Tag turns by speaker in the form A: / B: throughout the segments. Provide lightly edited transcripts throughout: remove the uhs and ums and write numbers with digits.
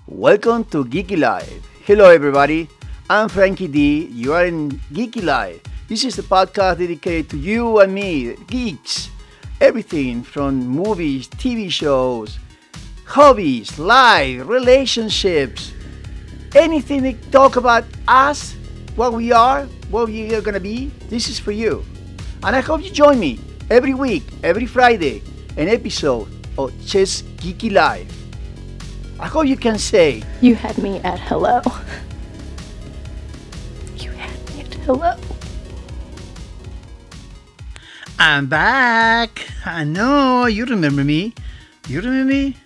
A: Welcome to Geeky Live. Hello, everybody. I'm Frankie D. You are in Geeky Live. This is the podcast dedicated to you and me, geeks. Everything from movies, TV shows, hobbies, life, relationships, anything that talk about us, what we are, what we are gonna be. This is for you. And I hope you join me every week, every Friday, an episode of Just Geeky Live. I hope you can say,
B: You had me at hello. You had me at hello.
A: I'm back. I know, you remember me. You remember me?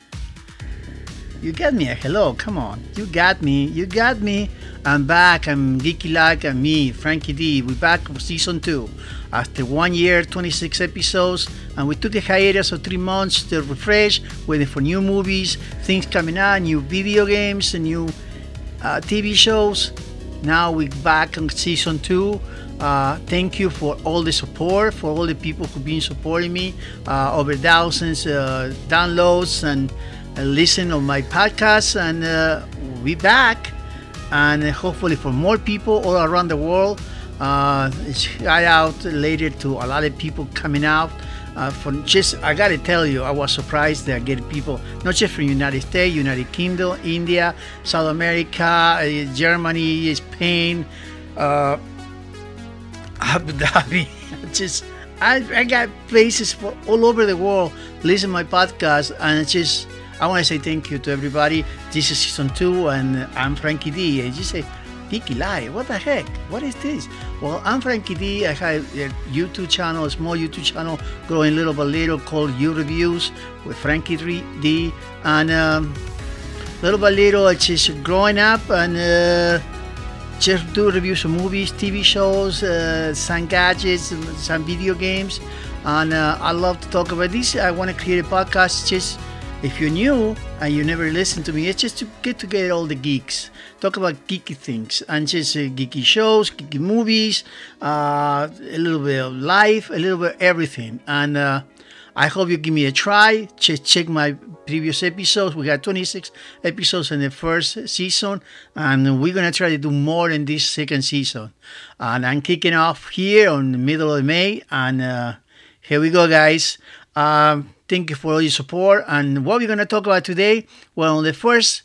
A: You got me a hello, come on. You got me. I'm back. I'm Geeky Like and me, Frankie D. We're back for season 2. After 1 year, 26 episodes, and we took a hiatus of 3 months to refresh, waiting for new movies, things coming out, new video games, and new TV shows. Now we're back on season 2. Thank you for all the support, for all the people who've been supporting me. Over thousands downloads and listen on my podcast, and we're back. And hopefully for more people all around the world. Shout out later to a lot of people coming out. I gotta tell you, I was surprised that I get people not just from United States, United Kingdom, India, South America, Germany, Spain, Abu Dhabi. I got places for all over the world listen to my podcast, and I want to say thank you to everybody. This is season 2, and I'm Frankie D. And you say, Geeky Live, what the heck? What is this? Well, I'm Frankie D. I have a YouTube channel, a small YouTube channel, growing little by little, called You Reviews with Frankie D. And little by little, it's just growing up and just do reviews of movies, TV shows, some gadgets, some video games. And I love to talk about this. I want to create a podcast just if you're new and you never listened to me, it's just to get together all the geeks, talk about geeky things, and just geeky shows, geeky movies, a little bit of life, a little bit of everything. And I hope you give me a try. Just check my previous episodes. We got 26 episodes in the first season, and we're going to try to do more in this second season. And I'm kicking off here on the middle of May, and here we go, guys. Thank you for all your support. And what we're going to talk about today, well, on the first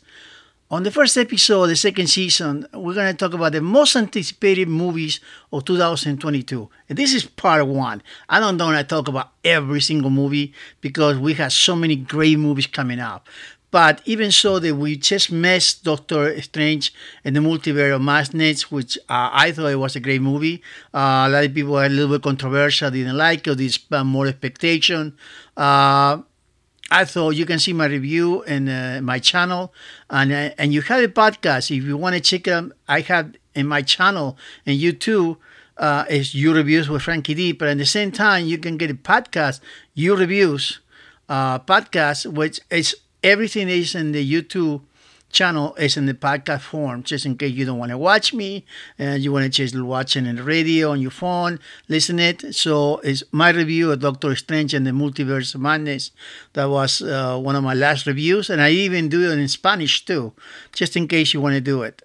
A: episode of the second season, we're going to talk about the most anticipated movies of 2022. And this is part 1. I don't want to talk about every single movie because we have so many great movies coming up. But even so, that we just missed Doctor Strange and the Multiverse of Madness, which I thought it was a great movie. A lot of people were a little bit controversial, didn't like it, did more expectation. I thought you can see my review in my channel, and you have a podcast. If you want to check it out, I have in my channel and YouTube is You Reviews with Frankie D. But at the same time, you can get a podcast, You Reviews podcast, which is everything is in the YouTube channel is in the podcast form, just in case you don't want to watch me and you want to just watch it in the radio on your phone, listen it. So it's my review of Doctor Strange and the Multiverse of Madness. That was one of my last reviews, and I even do it in Spanish too, just in case you want to do it.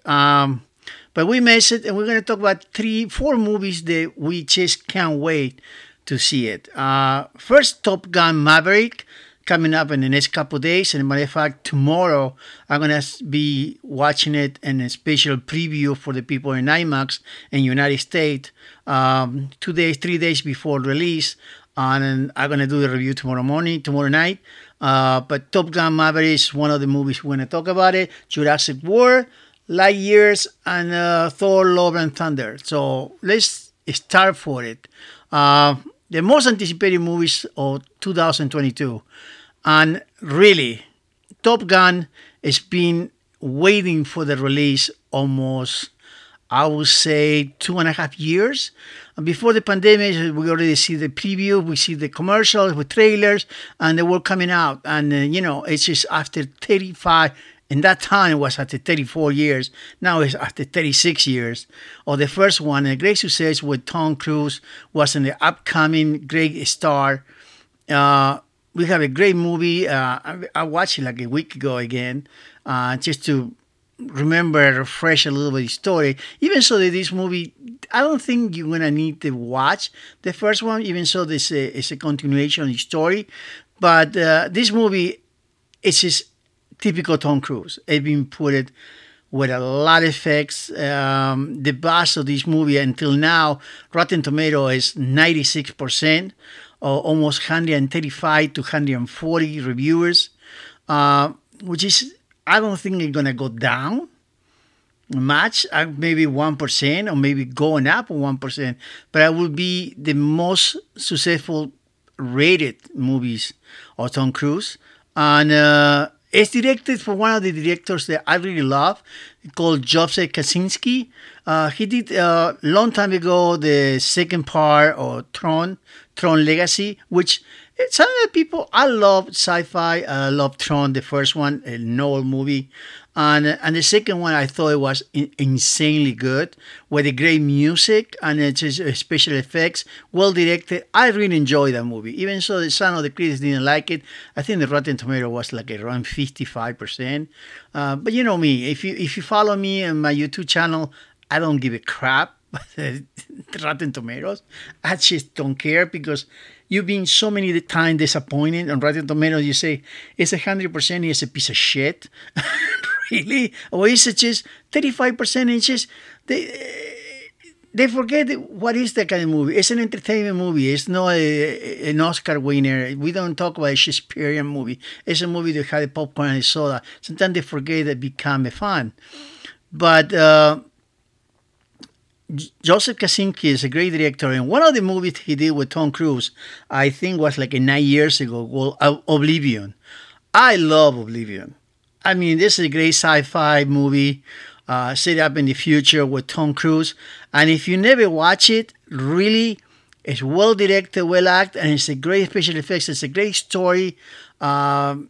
A: But we missed it, and we're going to talk about 4 movies that we just can't wait to see it. First, Top Gun Maverick, coming up in the next couple of days. And as a matter of fact, tomorrow I'm going to be watching it in a special preview for the people in IMAX in United States 3 days before release. And I'm going to do the review tomorrow night. But Top Gun Maverick is one of the movies we're going to talk about it. Jurassic World, Light Years, and Thor, Love and Thunder. So let's start for it. The most anticipated movies of 2022. And really, Top Gun has been waiting for the release almost, I would say, 2.5 years. And before the pandemic, we already see the preview, we see the commercials with trailers, and they were coming out. And, it's just after 35. In that time, it was after 34 years. Now it's after 36 years. Or the first one, a great success with Tom Cruise, was in the upcoming great star. We have a great movie. I watched it like a week ago again. just to remember, refresh a little bit the story. Even so, that this movie, I don't think you're gonna need to watch the first one. Even so, this is a continuation of the story. But this movie is just typical Tom Cruise. It's been put it with a lot of effects. The buzz of this movie until now, Rotten Tomato is 96%, or almost 135 to 140 reviewers, which is, I don't think it's gonna go down much, maybe 1%, or maybe going up 1%, but it will be the most successful rated movies of Tom Cruise. And it's directed for one of the directors that I really love, called Joseph Kosinski. He did a long time ago the second part of Tron Legacy, which some of the people, I love sci-fi. I love Tron, the first one, a novel movie. And the second one, I thought it was insanely good, with the great music and it's just special effects, well directed. I really enjoyed that movie. Even so, some of the critics didn't like it. I think the Rotten Tomato was like around 55%. But you know me, if you follow me on my YouTube channel, I don't give a crap Rotten Tomatoes. I just don't care, because you've been so many times disappointed on Rotten Tomatoes. You say it's 100%, it's a piece of shit. Really? Or is it just 35%? It's just they forget what is that kind of movie. It's an entertainment movie. It's not an Oscar winner. We don't talk about a Shakespearean movie. It's a movie that had a popcorn and a soda. Sometimes they forget that become a fan. But Joseph Kosinski is a great director, and one of the movies he did with Tom Cruise, I think was like 9 years ago, called Oblivion. I love Oblivion. I mean, this is a great sci-fi movie set up in the future with Tom Cruise. And if you never watch it, really, it's well directed, well acted, and it's a great special effects. It's a great story with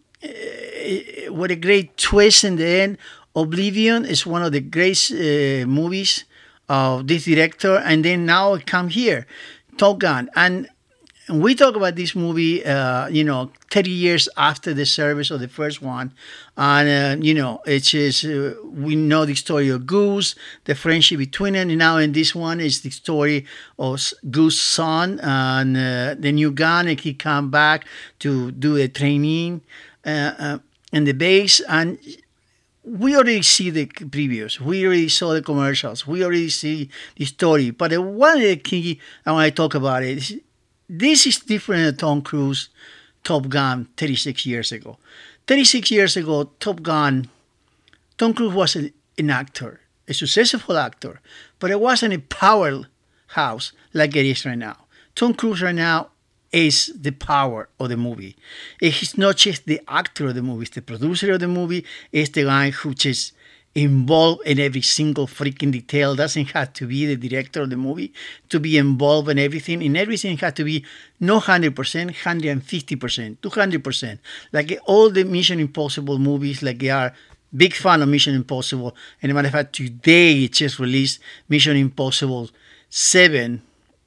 A: a great twist in the end. Oblivion is one of the great movies of this director. And then now it come here, Top Gun. And we talk about this movie, 30 years after the service of the first one. And, it's just, we know the story of Goose, the friendship between them. And now in this one is the story of Goose's son and the new gun. And he come back to do a training in the base. And we already see the previews. We already saw the commercials. We already see the story. But one of the key I want to talk about it is, this is different than Tom Cruise Top Gun 36 years ago. 36 years ago, Top Gun, Tom Cruise was an actor, a successful actor, but it wasn't a powerhouse like it is right now. Tom Cruise right now is the power of the movie. He's not just the actor of the movie, it's the producer of the movie, it's the guy who just involved in every single freaking detail. Doesn't have to be the director of the movie to be involved in everything. And everything has to be not 100%, 150%, 200%. Like all the Mission Impossible movies, like they are big fan of Mission Impossible. And as a matter of fact, today it just released Mission Impossible 7,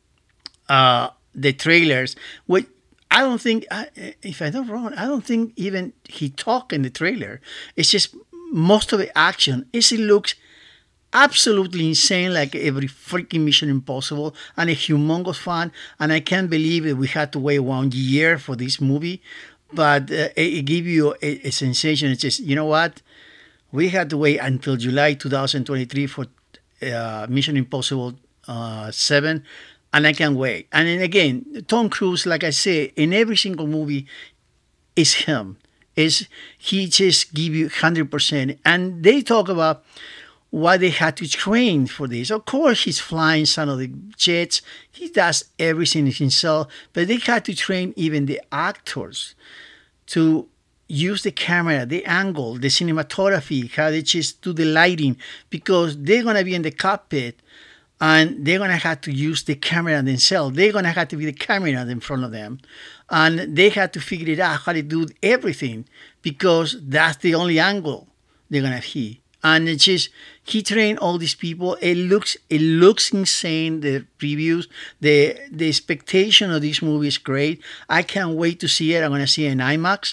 A: the trailers, which I don't think, if I'm not wrong, I don't think even he talked in the trailer. It's just most of the action. It looks absolutely insane, like every freaking Mission Impossible, and a humongous fan. And I can't believe that we had to wait 1 year for this movie. But it gives you a sensation. It's just, you know what? We had to wait until July 2023 for Mission Impossible 7. And I can't wait. And then again, Tom Cruise, like I say, in every single movie, is him. He just give you 100%. And they talk about why they had to train for this. Of course, he's flying some of the jets. He does everything himself. But they had to train even the actors to use the camera, the angle, the cinematography, how they just do the lighting. Because they're going to be in the cockpit. And they're going to have to use the camera themselves. They're going to have to be the camera in front of them. And they had to figure it out how to do everything, because that's the only angle they're going to hit. And it's just, he trained all these people. It looks insane, the previews. The expectation of this movie is great. I can't wait to see it. I'm going to see it in IMAX.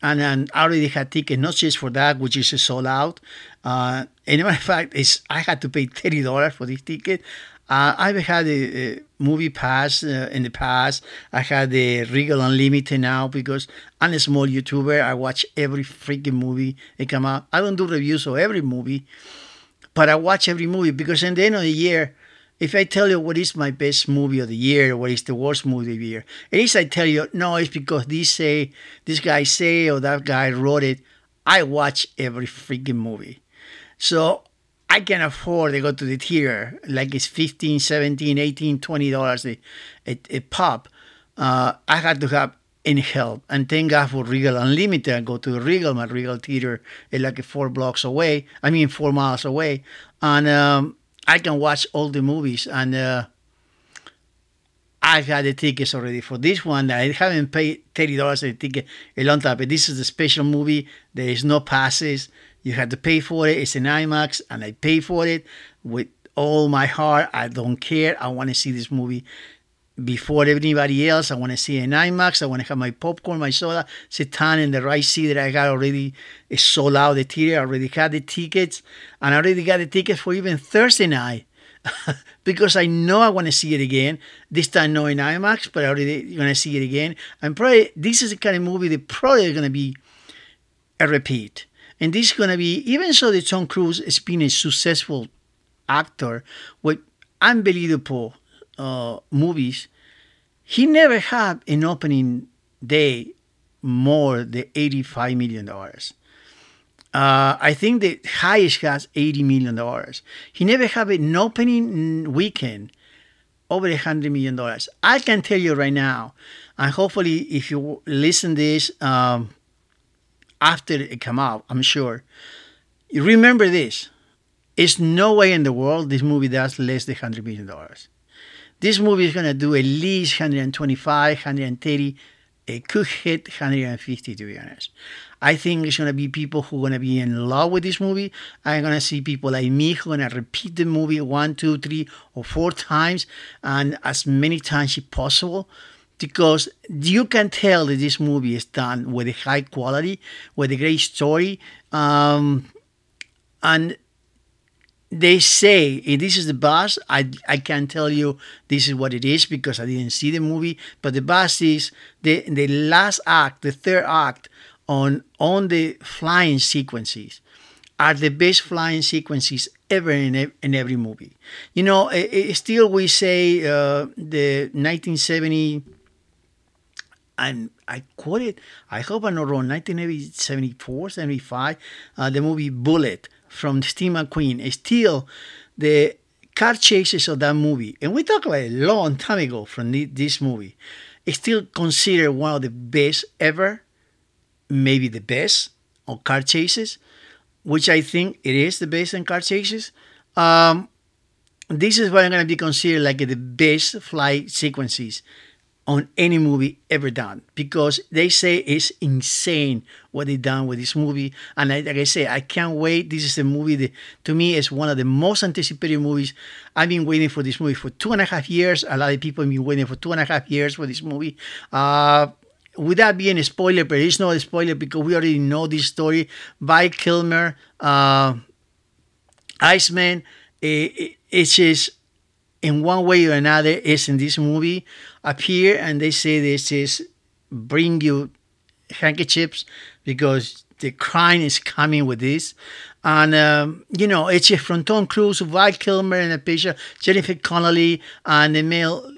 A: and I already had tickets, not just for that, which is a sold out. And a matter of fact, I had to pay $30 for this ticket. I've had a movie pass in the past. I had the Regal Unlimited now because I'm a small YouTuber. I watch every freaking movie that come out. I don't do reviews of every movie, but I watch every movie because at the end of the year, if I tell you what is my best movie of the year, what is the worst movie of the year, at least I tell you, no, it's because this guy say, or that guy wrote it. I watch every freaking movie. So I can afford to go to the theater, like it's 15, 17, 18, $20 a pop. I had to have any help. And thank God for Regal Unlimited. I go to the Regal, my Regal Theater is like 4 blocks away. 4 miles away. And I can watch all the movies. And I've had the tickets already for this one. I haven't paid $30 a ticket a long time. But this is a special movie. There is no passes. You have to pay for it. It's an IMAX, and I pay for it with all my heart. I don't care. I want to see this movie before anybody else. I want to see an IMAX. I want to have my popcorn, my soda, sit down in the right seat that I got already. It's sold out the theater. I already had the tickets, and I already got the tickets for even Thursday night because I know I want to see it again. This time not in IMAX, but I already going to see it again. And probably this is the kind of movie that probably going to be a repeat. And this is going to be, even so that Tom Cruise has been a successful actor with unbelievable movies, he never had an opening day more than $85 million. I think the highest has $80 million. He never had an opening weekend over $100 million. I can tell you right now, and hopefully if you listen to this, after it come out, I'm sure. You remember this. There's no way in the world this movie does less than $100 million. This movie is going to do at least 125, 130. It could hit 150, to be honest. I think it's going to be people who are going to be in love with this movie. I'm going to see people like me who are going to repeat the movie 1, 2, 3, or 4 times, and as many times as possible. Because you can tell that this movie is done with a high quality, with a great story. And they say, if this is the buzz, I can't tell you this is what it is because I didn't see the movie. But the buzz is the last act, the third act on the flying sequences are the best flying sequences ever in every movie. You know, still we say the 1970... and I quote it, I hope I'm not wrong, 1974, 75, the movie Bullet from Steve McQueen is still the car chases of that movie. And we talk about a long time ago from this movie. It's still considered one of the best ever, maybe the best of car chases, which I think it is the best in car chases. This is what I'm going to be considered like the best flight sequences on any movie ever done, because they say it's insane what they done with this movie. And like I say, I can't wait. This is a movie that to me is one of the most anticipated movies. I've been waiting for this movie for 2.5 years. A lot of people have been waiting for 2.5 years for this movie. Without being a spoiler, but it's not a spoiler because we already know this story. Val Kilmer, Iceman, it's just in one way or another is in this movie appear, and they say this is bring you handkerchiefs because the crime is coming with this. And it's just from Tom Cruise, Val Kilmer, and a picture Jennifer Connelly, and the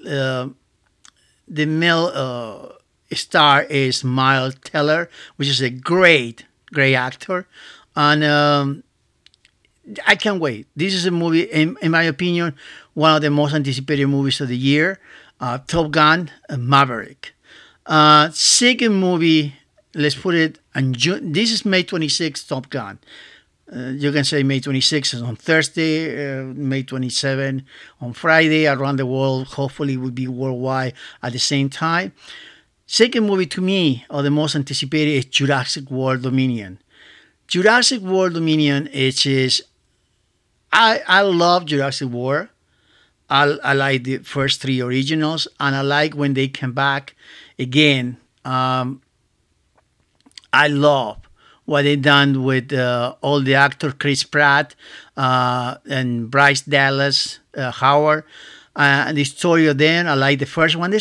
A: male star is Miles Teller, which is a great actor. And I can't wait. This is a movie, in my opinion, one of the most anticipated movies of the year. Top Gun, Maverick. Second movie, let's put it on June. This is May 26th, Top Gun. You can say May 26th is on Thursday, May 27th on Friday around the world. Hopefully it will be worldwide at the same time. Second movie to me, or the most anticipated, is Jurassic World Dominion. Jurassic World Dominion is I love Jurassic World. I like the first 3 originals, and I like when they come back again. I I love what they done with all the actor Chris Pratt and Bryce Dallas Howard. And the story of them, I like the first one.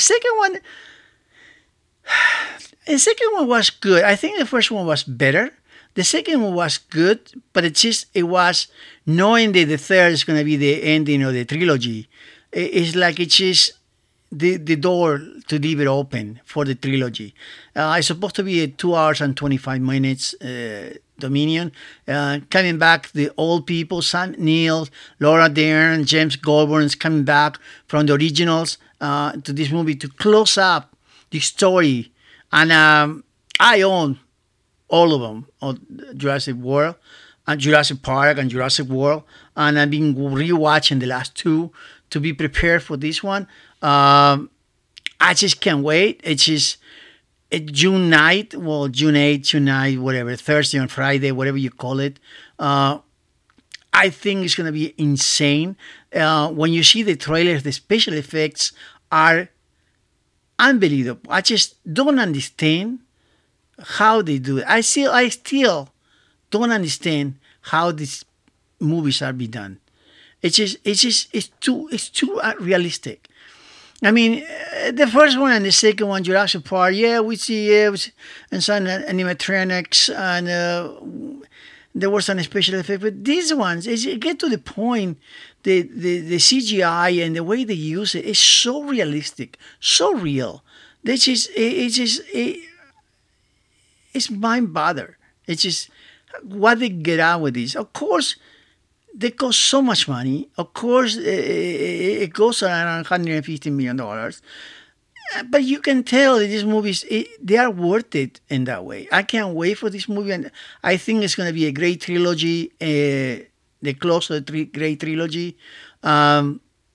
A: The second one was good. I think the first one was better. The second one was good, but it was knowing that the third is going to be the ending of the trilogy. It's like it's just the door to leave it open for the trilogy. It's supposed to be a 2 hours and 25 minutes Dominion. Coming back, the old people, Sam Neill, Laura Dern, James Goldburn is coming back from the originals to this movie to close up the story. And I own all of them, Jurassic World, and Jurassic Park and Jurassic World. And I've been rewatching the last two to be prepared for this one. I just can't wait. It's just June 9th, well, June 8th, June 9th, whatever, Thursday and Friday, whatever you call it. I think it's going to be insane. When you see the trailers, the special effects are unbelievable. I just don't understand how they do it. I still don't understand how these movies are be done. It's too realistic. I mean, the first one and the second one, Jurassic Park, yeah, we see and some animatronics and there was some special effect. But these ones, as you get to the point, the CGI and the way they use it is so realistic, so real. It's mind bother. It's just what they get out with this. Of course, they cost so much money. Of course, it goes around $150 million. But you can tell that these movies, they are worth it in that way. I can't wait for this movie. And I think it's going to be a great trilogy, the close of the great trilogy. I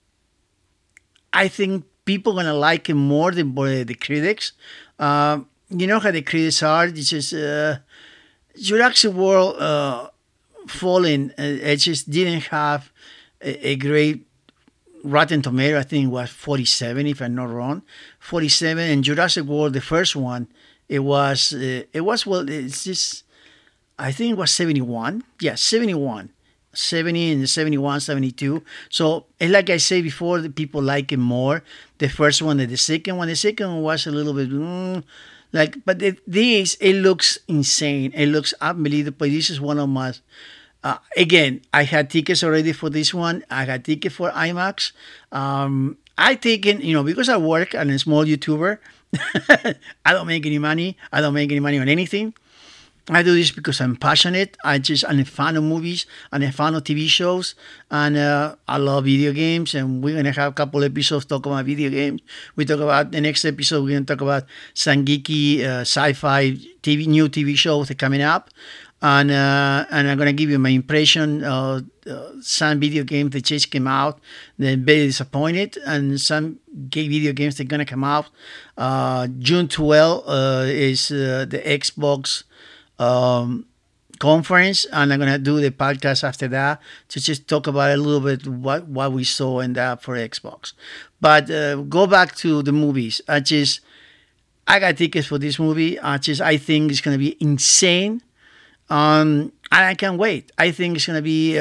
A: think people are going to like it more than the critics. You know how the critics are. It's just Jurassic World Fallen, it just didn't have a great Rotten Tomato. I think it was 47, if I'm not wrong, 47. And Jurassic World, the first one, it was well, it's just, I think it was 71. Yeah, 71. 70 and 71, 72. So, and like I said before, the people like it more, the first one than the second one. The second one was a little bit but it looks insane. It looks unbelievable. This is one of my, again, I had tickets already for this one. I had tickets for IMAX. I taken, because I work as a small YouTuber, I don't make any money. I don't make any money on anything. I do this because I'm passionate. I'm a fan of movies. I'm a fan of TV shows. And I love video games. And we're going to have a couple episodes talking about video games. We talk about the next episode. We're going to talk about some geeky sci-fi new TV shows that are coming up. And I'm going to give you my impression of some video games that just came out. They're very disappointed. And some gay video games that are going to come out. June 12th is the Xbox conference, and I'm gonna do the podcast after that to just talk about a little bit what we saw in that for Xbox. But go back to the movies. I got tickets for this movie. I think it's gonna be insane, and I can't wait. I think it's gonna be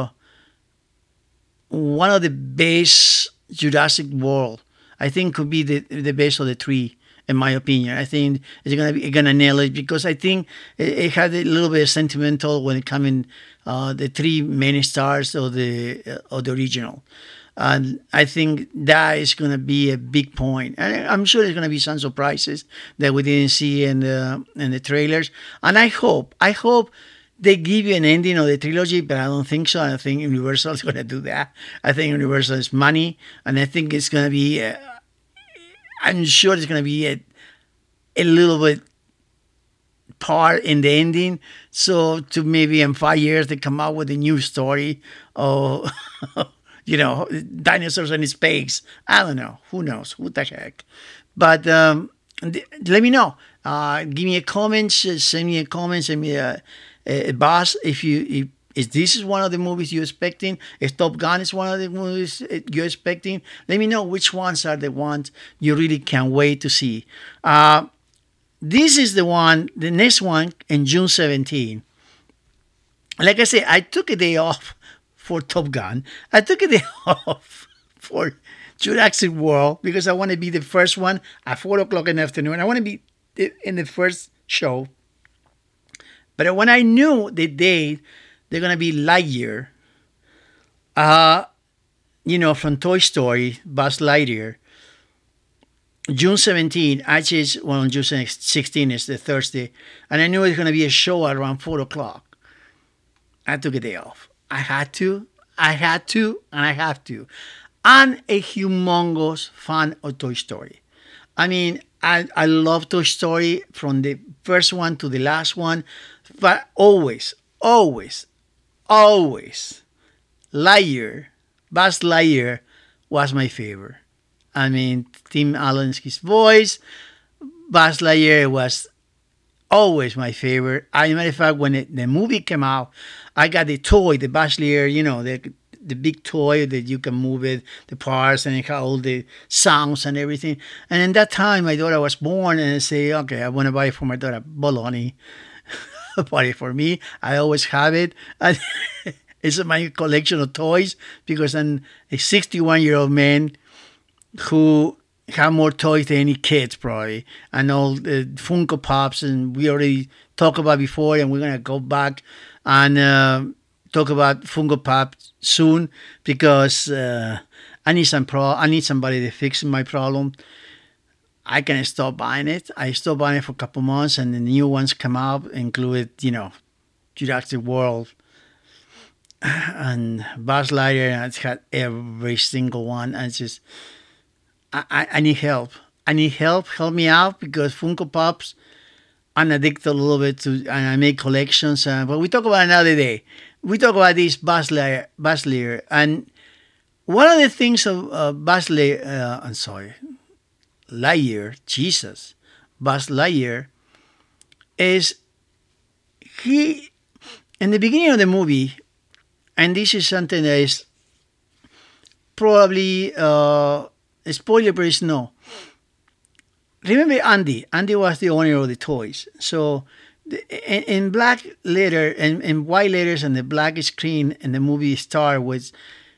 A: one of the best Jurassic World. I think could be the best of the three. In my opinion, I think it's gonna nail it because I think it had a little bit of sentimental when it comes in the three main stars of the original, and I think that is gonna be a big point. And I'm sure there's gonna be some surprises that we didn't see in the trailers. And I hope they give you an ending of the trilogy, but I don't think so. I think Universal is gonna do that. I think Universal is money, and I think it's gonna be. I'm sure there's going to be a little bit part in the ending. So to maybe in 5 years they come out with a new story of, dinosaurs in space. I don't know. Who knows? Who the heck? But let me know. Give me a comment. Send me a comment. Send me a buzz if this is one of the movies you're expecting, if Top Gun is one of the movies you're expecting, let me know which ones are the ones you really can't wait to see. This is the one, the next one in June 17. Like I said, I took a day off for Top Gun. I took a day off for Jurassic World because I want to be the first one at 4 o'clock in the afternoon. I want to be in the first show. But when I knew the date, they're going to be Lightyear, from Toy Story, Buzz Lightyear. June 17, actually, June 16 is the Thursday, and I knew it was going to be a show at around 4 o'clock. I took a day off. I had to, and I have to. I'm a humongous fan of Toy Story. I mean, I love Toy Story from the first one to the last one, but always, Lightyear, Buzz Lightyear was my favorite. I mean, Tim Allen's his voice, Buzz Lightyear was always my favorite. As a matter of fact, when the movie came out, I got the toy, the Buzz Lightyear, the big toy that you can move it, the parts, and it had all the sounds and everything. And in that time, my daughter was born, and I say, okay, I want to buy it for my daughter, Bologna. Buy it for me. I always have it. And it's my collection of toys because I'm a 61-year-old man who have more toys than any kids probably, and all the Funko Pops, and we already talked about before, and we're gonna go back and talk about Funko Pop soon because I need somebody to fix my problem. I can stop buying it. I stopped buying it for a couple months, and the new ones come out, included Jurassic World and Buzz Lightyear. It's had every single one, and it's just. I need help. I need help. Help me out because Funko Pops, I'm addicted a little bit to, and I make collections. But we talk about another day. We talk about this Buzz Lightyear, and one of the things of Lightyear, Jesus, Buzz Lightyear, is he in the beginning of the movie, and this is something that is probably. Spoiler, but it's no. Remember Andy? Andy was the owner of the toys. So in black letter, in white letters and the black screen in the movie star was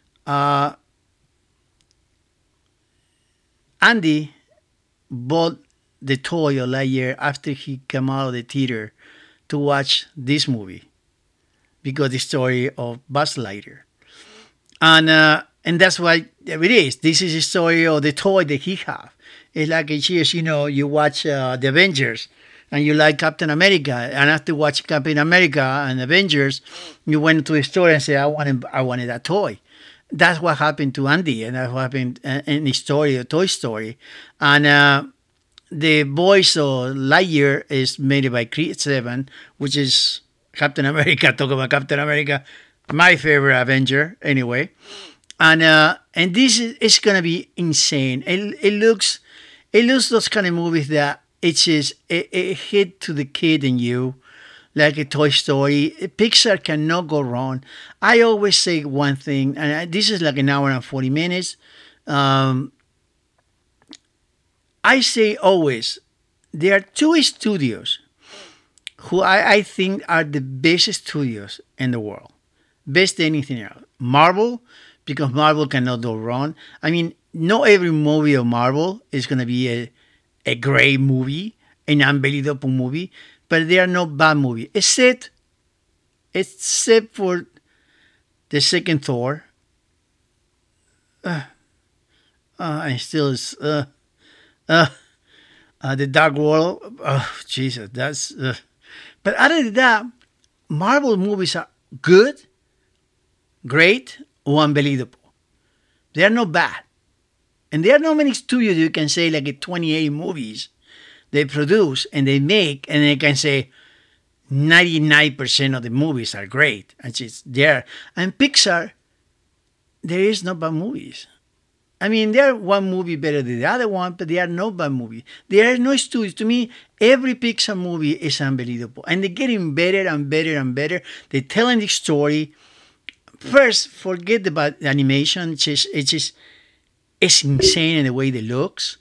A: Andy bought the toy of Lightyear after he came out of the theater to watch this movie because the story of Buzz Lightyear. And that's why it is. This is a story of the toy that he have. It's like you watch the Avengers and you like Captain America, and after watching Captain America and Avengers, you went to a store and said, I wanted that toy. That's what happened to Andy, and that's what happened in the story of Toy Story. And the voice of Lightyear is made by Chris Evans, which is Captain America. Talk about Captain America, my favorite Avenger, anyway. And this is gonna be insane. It looks those kind of movies that it's just a hit to the kid in you, like a Toy Story. Pixar cannot go wrong. I always say one thing, and this is like an hour and 40 minutes. I say always there are two studios who I think are the best studios in the world, best than anything else. Marvel. Because Marvel cannot go wrong. I mean, not every movie of Marvel is going to be a great movie, an unbelievable movie, but they are not bad movies, except for the second Thor. And still is the Dark World. Oh, Jesus, that's. But other than that, Marvel movies are good, great, or unbelievable. They are not bad. And there are not many studios you can say like 28 movies they produce and they make, and they can say 99% of the movies are great. And it's there. And Pixar, there is no bad movies. I mean, there are one movie better than the other one, but they are no bad movies. There are no studios. To me, every Pixar movie is unbelievable. And they're getting better and better and better. They're telling the story. First, forget about the animation. It's insane in the way it looks.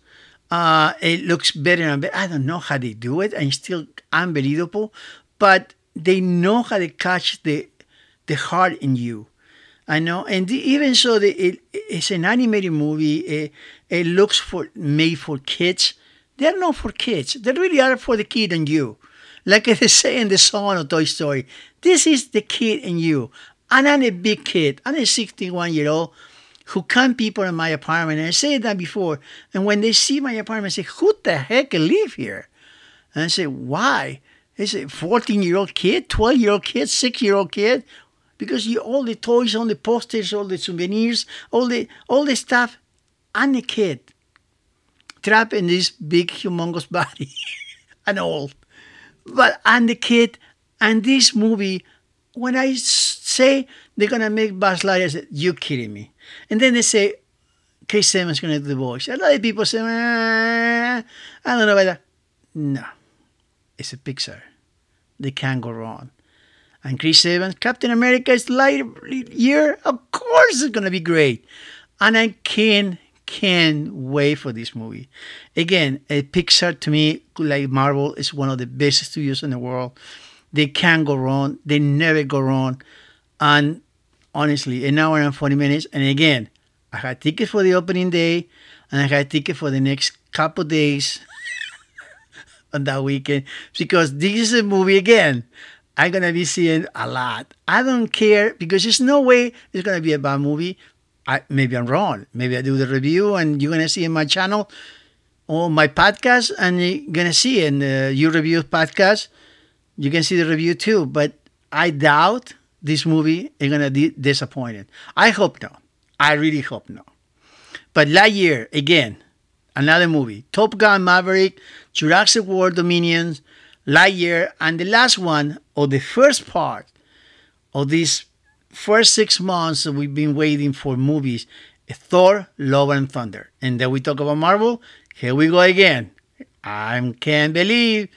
A: It looks better and better. I don't know how they do it, and it's still unbelievable, but they know how to catch the heart in you. I know, and even so, it's an animated movie. It looks made for kids. They're not for kids. They really are for the kid in you. Like they say in the song of Toy Story, this is the kid in you. And I'm a big kid. I'm a 61-year-old who come people in my apartment. And I said that before. And when they see my apartment, they say, who the heck live here? And I say, why? They say, 14-year-old kid, 12-year-old kid, 6-year-old kid. Because all the toys, all the posters, all the souvenirs, all the stuff. I'm a kid trapped in this big, humongous body and old. But I'm the kid. And this movie, when I say they're going to make Buzz Lightyear, I said, you kidding me. And then they say, Chris Evans is going to do the voice. A lot of people say, I don't know about that. No, it's a Pixar. They can't go wrong. And Chris Evans, Captain America is Lightyear. Of course it's going to be great. And I can't wait for this movie. Again, Pixar to me, like Marvel, is one of the best studios in the world. They can't go wrong. They never go wrong. And honestly, an hour and 40 minutes. And again, I had tickets for the opening day, and I had tickets for the next couple days on that weekend, because this is a movie, again, I'm going to be seeing a lot. I don't care, because there's no way it's going to be a bad movie. Maybe I'm wrong. Maybe I do the review, and you're going to see in my channel or my podcast, and you're going to see in your review podcast, you can see the review too. But I doubt this movie is going to be disappointed. I hope not. I really hope not. But Lightyear, again, another movie. Top Gun Maverick, Jurassic World Dominion, Lightyear, and the last one, or the first part of these first 6 months that we've been waiting for movies, Thor, Love and Thunder. And then we talk about Marvel. Here we go again. I can't believe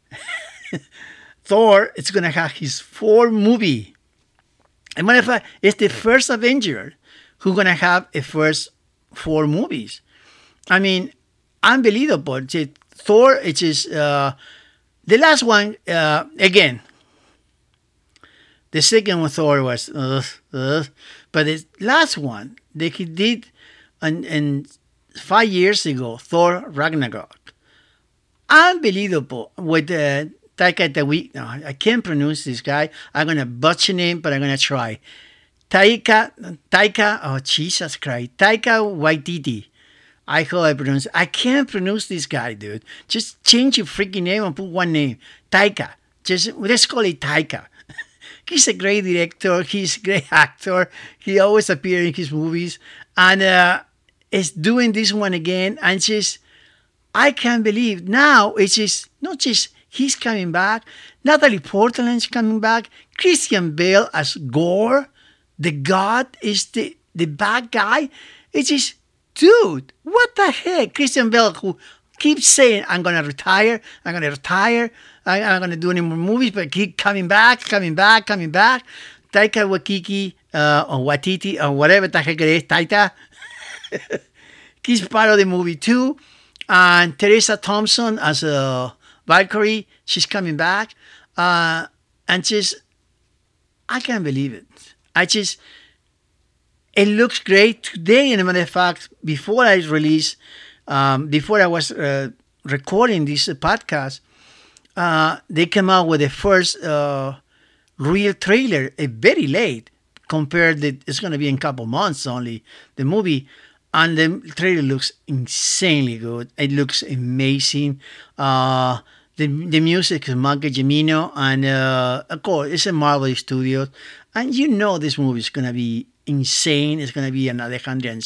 A: Thor is going to have his 4th movie. As a matter of fact, it's the first Avenger who's going to have a first 4 movies. I mean, unbelievable. Thor, it is the last one, again, the second one, Thor, was, but the last one that he did and 5 years ago, Thor Ragnarok, unbelievable, with Taika Waititi. No, I can't pronounce this guy. I'm going to butcher name, but I'm going to try. Taika, oh Jesus Christ, Taika Waititi. I hope I pronounce it. I can't pronounce this guy, dude. Just change your freaking name and put one name. Taika. Let's call it Taika. He's a great director. He's a great actor. He always appears in his movies. And is doing this one again. And I can't believe now it's just not just he's coming back. Natalie Portman's coming back. Christian Bale as Gore. The God is the bad guy. It's just, dude, what the heck? Christian Bale, who keeps saying, I'm going to retire. I'm going to do any more movies, but keep coming back. Taika Waititi, or whatever the heck it is, Taika. He's part of the movie too. And Teresa Thompson as Valkyrie, she's coming back. And I can't believe it. It looks great today. And as a matter of fact, before I was recording this podcast, they came out with the first real trailer, very late, compared to, it's going to be in a couple months only, the movie. And the trailer looks insanely good. It looks amazing. The music is Marco Gemino, and of course, it's a Marvel Studios. And you know this movie is going to be insane. It's going to be another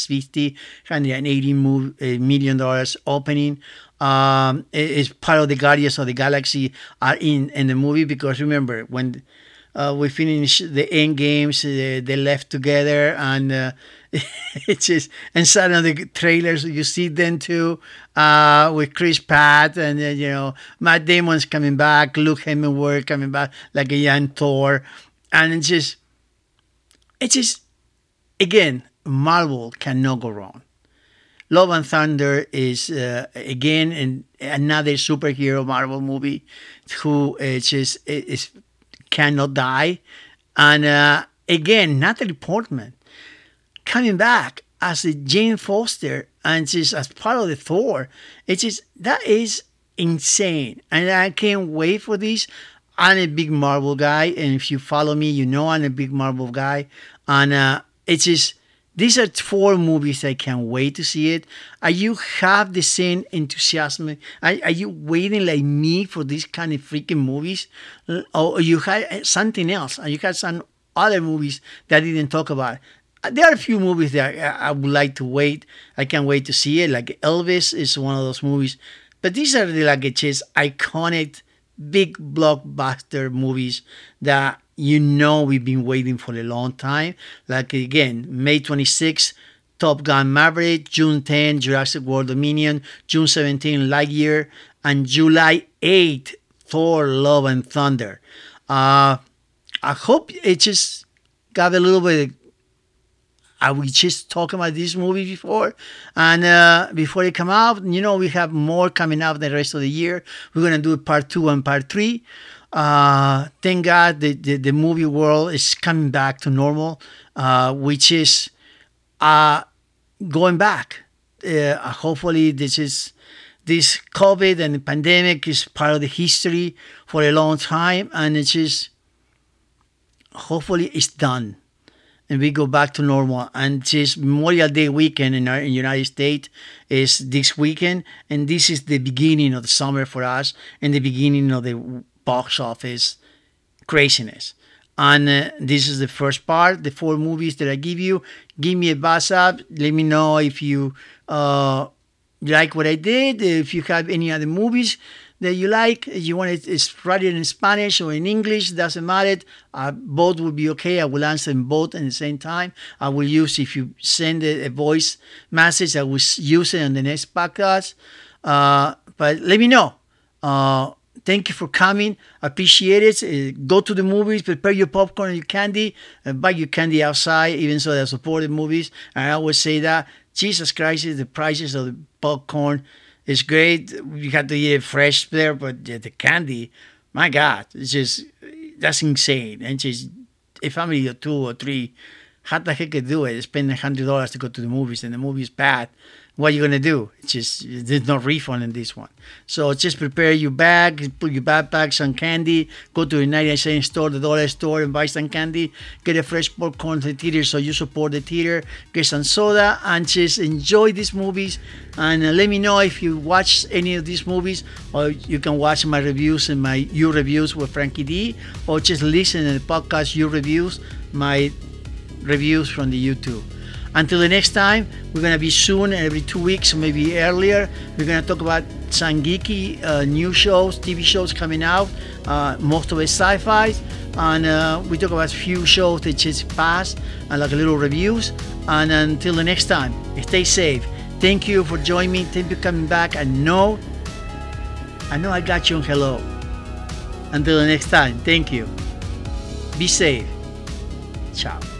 A: $180 million opening. It's part of the Guardians of the Galaxy are in the movie, because remember when we finished the end games, they left together, and it's just, and suddenly the trailers you see them too, with Chris Pratt, and Matt Damon's coming back, Luke Hemsworth coming back like a young Thor, and it's just again, Marvel cannot go wrong. Love and Thunder is again another superhero Marvel movie who is cannot die, and again Natalie Portman coming back as a Jane Foster and just as part of the Thor. That is insane, and I can't wait for this. I'm a big Marvel guy, and if you follow me, you know I'm a big Marvel guy, and these are 4 movies I can't wait to see it. Are you have the same enthusiasm? Are you waiting like me for these kind of freaking movies, or you had something else? Or you had some other movies that I didn't talk about? There are a few movies that I would like to wait. I can't wait to see it. Like Elvis is one of those movies, but these are just iconic, big blockbuster movies that we've been waiting for a long time. Like again, May 26th, Top Gun Maverick, June 10, Jurassic World Dominion, June 17, Lightyear, and July 8th, Thor: Love and Thunder. I hope it just got a little bit. I was just talking about this movie before, and before it come out, we have more coming out the rest of the year. We're gonna do part 2 and part 3. Thank God the movie world is coming back to normal, which is going back. Hopefully, this COVID and the pandemic is part of the history for a long time, and hopefully it's done. And we go back to normal. And just Memorial Day weekend in the United States is this weekend. And this is the beginning of the summer for us and the beginning of the box office craziness. And this is the first part, the 4 movies that I give you. Give me a buzz up. Let me know if you like what I did. If you have any other movies that you like, you want it write it in Spanish or in English, doesn't matter. Both will be okay. I will answer them both at the same time. I will use, if you send a voice message, I will use it on the next podcast. But let me know. Thank you for coming. I appreciate it. Go to the movies, prepare your popcorn and your candy, buy your candy outside, even so they support the movies. And I always say that. Jesus Christ, the prices of the popcorn is great. You have to eat it fresh there, but the candy, my God, that's insane. And just a family of 2 or 3, how the heck could do it? Spend $100 to go to the movies, and the movie is bad. What are you gonna do? There's no refund in this one. So just prepare your bag, put your backpack, some candy, go to the 99-cent store, the dollar store, and buy some candy. Get a fresh popcorn to the theater so you support the theater. Get some soda and just enjoy these movies. And let me know if you watch any of these movies, or you can watch my reviews and my You Reviews with Frankie D, or just listen to the podcast You Reviews, my reviews from the YouTube. Until the next time, we're going to be soon, every 2 weeks, maybe earlier. We're going to talk about some geeky new shows, TV shows coming out, most of it sci-fi. And we talk about a few shows that just passed, and like little reviews. And until the next time, stay safe. Thank you for joining me. Thank you for coming back. I know I got you on hello. Until the next time, thank you. Be safe. Ciao.